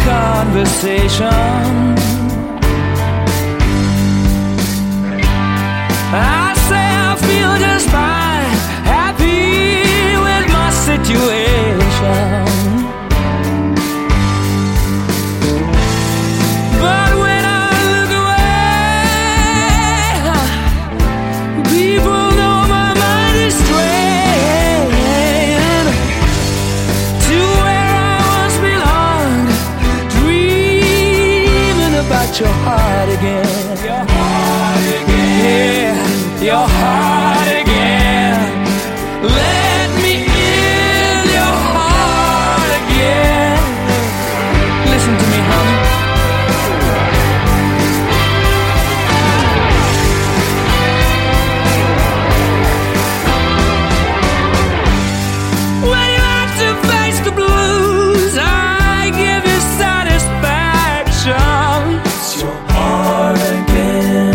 conversation. I say I feel just fine, happy with my situation. But when I look away, people know my mind is straying to where I once belonged, dreaming about your heart again. Your heart again. Yeah, your heart again. Let me in your heart again. Listen to me, honey. When you have to face the blues, I give you satisfaction. It's your heart again.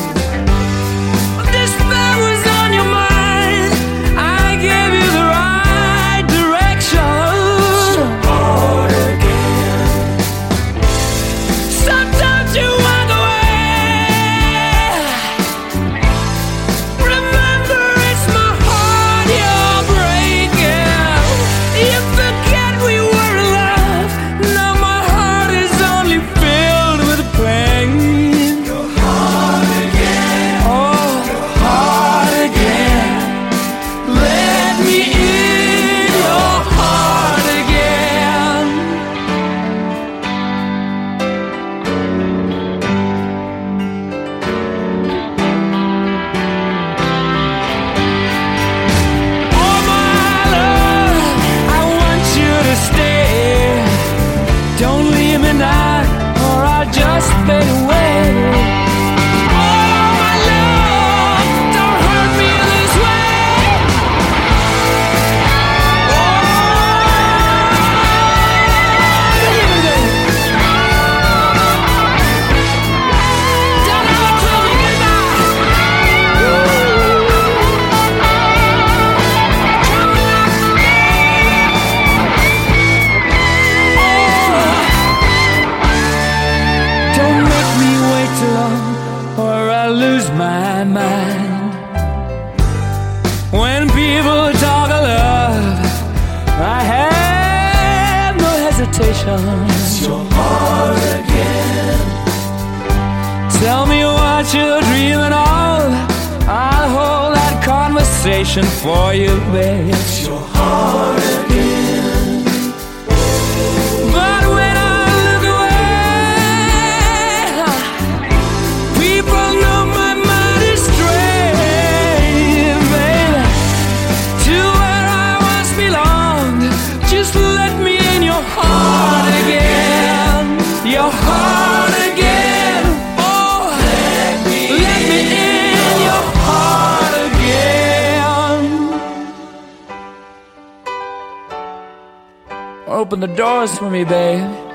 This spell was on your mind, I gave you the right direction. It's your heart again. Sometimes you walk away. Remember, it's my heart you're breaking. You forget we were in love. Now my heart is only filled with pain. Your heart again. Oh, your heart again. Let me in your heart again. Oh, my love, I want you to stay. Don't leave me now, or I'll just fade away. Oh, my love, don't hurt me this way. Oh, don't ever tell me goodbye. Don't make me wait too long, or I'll lose my mind. When people talk of love, I have no hesitation. It's your heart again. Tell me what you're dreaming of, I'll hold that conversation for you, babe. It's your heart again. But when I look away, people know my mind is straying, baby, to where I once belonged. Just let me in your heart again. Your heart again. Oh, let me in your heart again. Open the doors for me, babe.